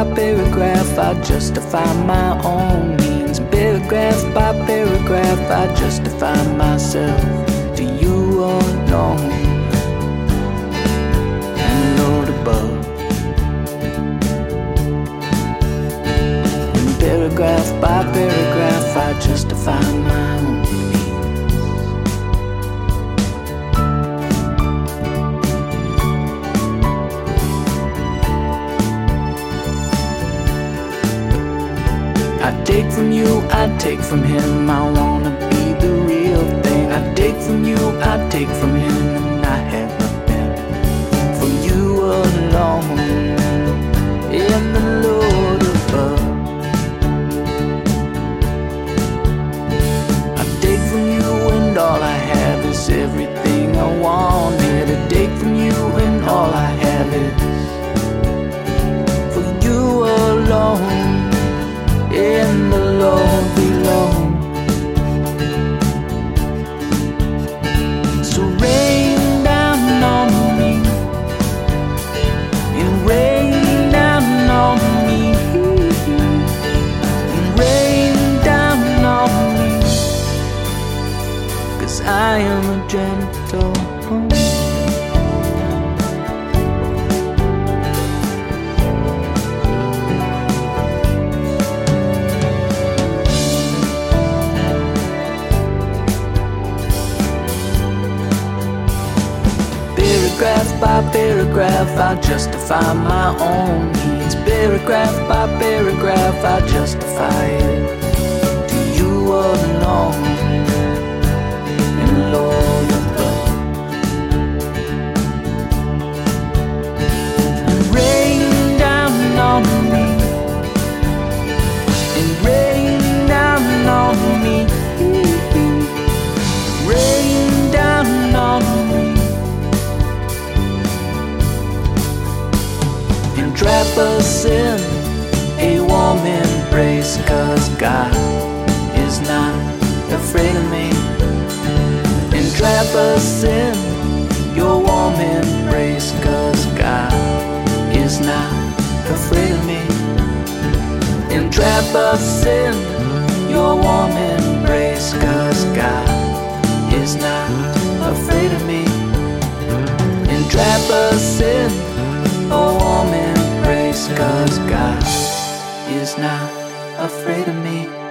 by paragraph, I justify my own means. Paragraph by paragraph, I justify myself to you alone and Lord above. And paragraph by paragraph, I justify my own means. I take from you, I take from him, I wanna be the real thing. I take from you, I take from him, and I have nothing from you alone in the Lord above. I take from you and all I have is everything I wanted. I take from you and all I have is for you alone. In the Lord below. So rain down on me, and rain down on me, and rain down on me, 'cause I am a gentle. Paragraph by paragraph, I justify my own needs. Paragraph by paragraph, I justify it to you alone and Lord above. And rain down on me, and rain down on me, rain down on me. Trap us in a warm embrace, 'cause God is not afraid of me. And trap us in your warm embrace, 'cause God is not afraid of me. And trap us in your warm embrace, 'cause God is not afraid of me. And trap us in a warm embrace, 'cause God is not afraid of me.